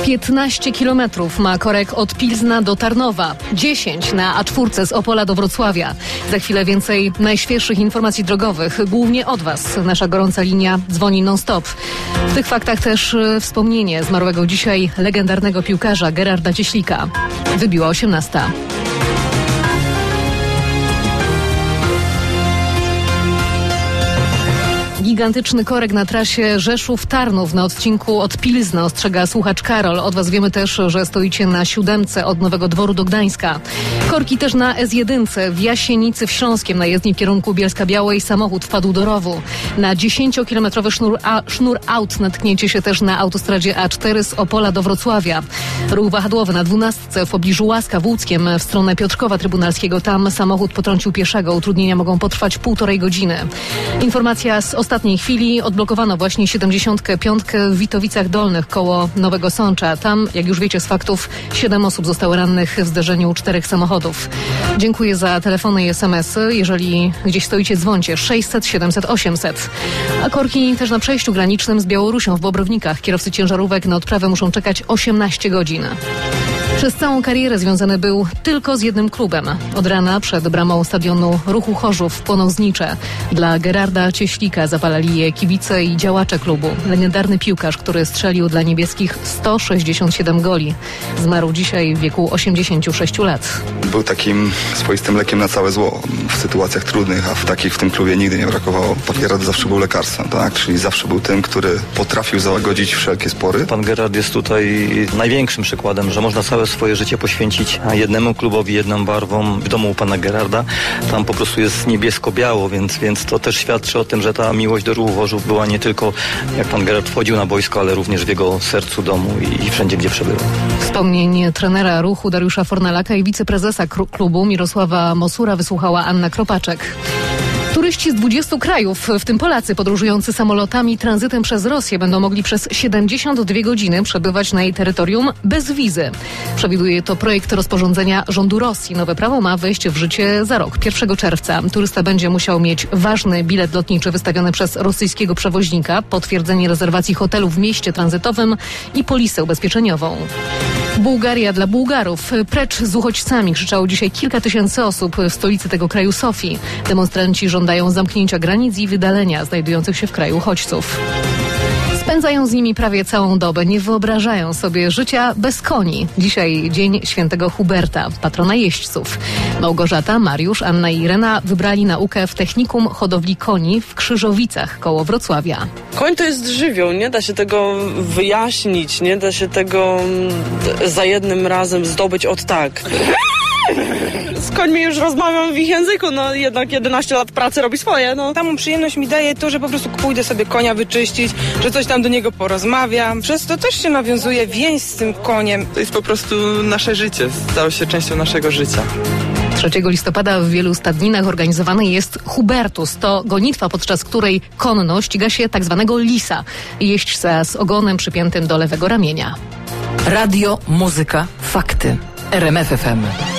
15 kilometrów ma korek od Pilzna do Tarnowa, 10 na A4 z Opola do Wrocławia. Za chwilę więcej najświeższych informacji drogowych, głównie od Was. Nasza gorąca linia dzwoni non-stop. W tych faktach też wspomnienie zmarłego dzisiaj legendarnego piłkarza Gerarda Cieślika. Wybiła 18. Gigantyczny korek na trasie Rzeszów-Tarnów na odcinku od Pilzna, ostrzega słuchacz Karol. Od Was wiemy też, że stoicie na 7 od Nowego Dworu do Gdańska. Korki też na S1 w Jasienicy w Śląskiem na jezdni w kierunku Bielska-Białej. Samochód wpadł do rowu. Na 10-kilometrowy sznur aut natkniecie się też na autostradzie A4 z Opola do Wrocławia. Ruch wahadłowy na 12 w pobliżu Łaska w Łódzkiem w stronę Piotrkowa Trybunalskiego. Tam samochód potrącił pieszego. Utrudnienia mogą potrwać 1,5 godziny. Informacja z ostatniej chwili. Odblokowano właśnie 75 w Witowicach Dolnych koło Nowego Sącza. Tam, jak już wiecie z faktów, 7 osób zostało rannych w zderzeniu 4 samochodów. Dziękuję za telefony i SMS-y. Jeżeli gdzieś stoicie, dzwońcie 600 700 800. A korki też na przejściu granicznym z Białorusią w Bobrownikach. Kierowcy ciężarówek na odprawę muszą czekać 18 godzin. Przez całą karierę związany był tylko z jednym klubem. Od rana przed bramą stadionu Ruchu Chorzów płonął znicze. Dla Gerarda Cieślika zapalali je kibice i działacze klubu. Legendarny piłkarz, który strzelił dla niebieskich 167 goli. Zmarł dzisiaj w wieku 86 lat. Był takim swoistym lekiem na całe zło w sytuacjach trudnych, a w tym klubie nigdy nie brakowało. Pan Gerard zawsze był lekarzem, tak? Czyli zawsze był tym, który potrafił załagodzić wszelkie spory. Pan Gerard jest tutaj największym przykładem, że można całe swoje życie poświęcić jednemu klubowi, jedną barwą. W domu u pana Gerarda tam po prostu jest niebiesko-biało, więc to też świadczy o tym, że ta miłość do Ruchu Chorzów była nie tylko jak pan Gerard wchodził na boisko, ale również w jego sercu, domu i wszędzie, gdzie przebywał. Wspomnień trenera Ruchu Dariusza Fornalaka i wiceprezesa klubu Mirosława Mosura wysłuchała Anna Kropaczek. Turyści z 20 krajów, w tym Polacy podróżujący samolotami tranzytem przez Rosję, będą mogli przez 72 godziny przebywać na jej terytorium bez wizy. Przewiduje to projekt rozporządzenia rządu Rosji. Nowe prawo ma wejść w życie za rok, 1 czerwca. Turysta będzie musiał mieć ważny bilet lotniczy wystawiony przez rosyjskiego przewoźnika, potwierdzenie rezerwacji hotelu w mieście tranzytowym i polisę ubezpieczeniową. Bułgaria dla Bułgarów. Precz z uchodźcami, krzyczało dzisiaj kilka tysięcy osób w stolicy tego kraju Sofii. Demonstranci żądają zamknięcia granic i wydalenia znajdujących się w kraju uchodźców. Spędzają z nimi prawie całą dobę, nie wyobrażają sobie życia bez koni. Dzisiaj dzień świętego Huberta, patrona jeźdźców. Małgorzata, Mariusz, Anna i Irena wybrali naukę w technikum hodowli koni w Krzyżowicach koło Wrocławia. Koń to jest żywioł, nie da się tego wyjaśnić, nie da się tego za jednym razem zdobyć od tak. Z końmi już rozmawiam w ich języku, jednak 11 lat pracy robi swoje, Samą przyjemność mi daje to, że po prostu pójdę sobie konia wyczyścić, że coś tam do niego porozmawiam. Przez to też się nawiązuje więź z tym koniem. To jest po prostu nasze życie, stało się częścią naszego życia. 3 listopada w wielu stadninach organizowany jest Hubertus. To gonitwa, podczas której konno ściga się tak zwanego lisa, jeźdźca z ogonem przypiętym do lewego ramienia. Radio, muzyka, fakty. RMF FM.